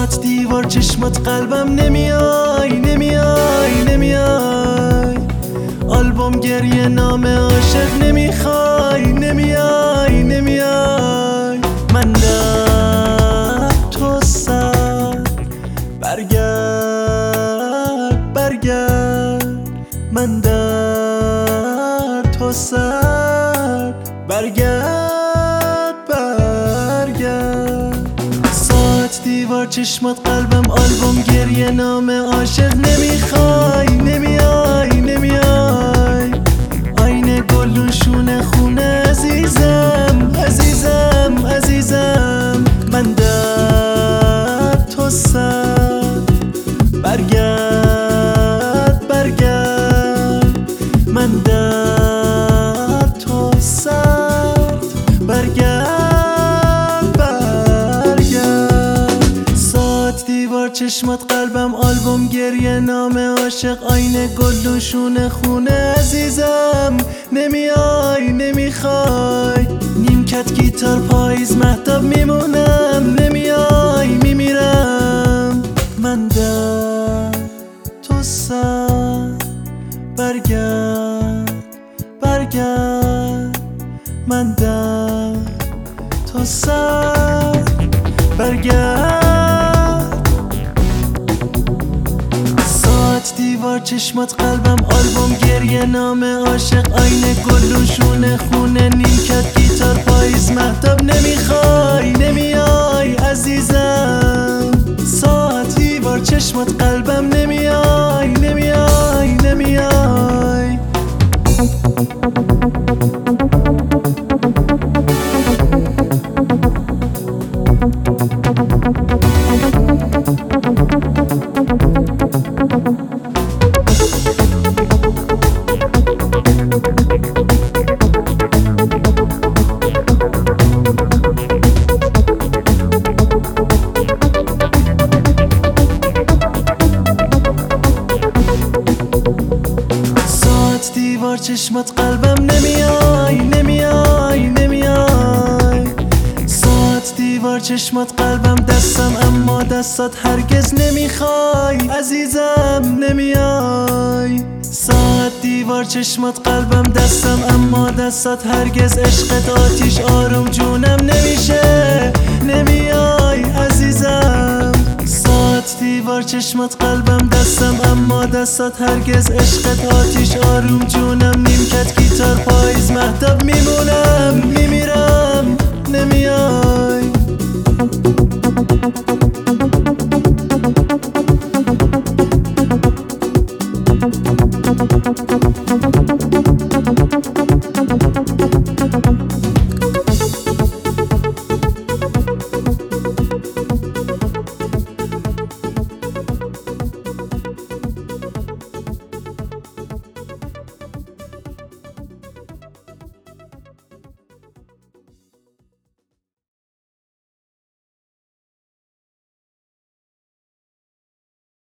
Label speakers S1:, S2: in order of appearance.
S1: ساعت دیوار چشمات قلبم نمیای نمیای نمیای. آلبوم گریه نام عاشق نمیخوای نمیای نمیای. من در تو سر برگرد برگرد. من در تو سر برگرد برگرد. ساعت دیوار چشمات قلبم آلبوم گریه نام عاشق نمیخوای نمیای نمیای. آینه گلون شونه خونه عزیزم عزیزم عزیزم. من در تو سر برگرد برگرد. من در تو سر برگرد برگرد. ساعت دیوار چشمات قلبم آلبوم گریه نام عاشق آینه گلون شونه خونه عزیزم نمیای نمیخوای. نیمکت گیتار پاییز مهتاب میمونم نمیای میمیرم. من در تو سر برگرد برگرد. من در تو سر برگرد. ساعت دیوار چشمات قلبم آلبوم گریه نام عاشق آینه گلون شونه خونه نیمکت گیتار پاییز مهتاب نمیخوای نمیای عزیزم. ساعت دیوار چشمات قلبم نمیای نمیای نمیای. دیوار چشمات قلبم نمیای نمیای نمیای. ساعت دیوار چشمات قلبم دستم اما دستات هرگز نمیخوای عزیزم نمیای. ساعت دیوار چشمات قلبم دستم اما دستات هرگز عشقت آتیش آروم جونم نمیشه نمیای عزیزم. ساعت دیوار چشمات قلبم دستم اما دستات هرگز عشقت آتیش آروم جونم نیمکت گیتار پاییز مهتاب میمونم میمیرم نمیای.